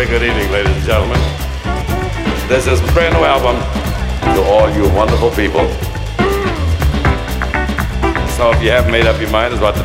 very good evening, ladies and gentlemen. This is a brand new album to all you wonderful people. So if you haven't made up your mind, it's about the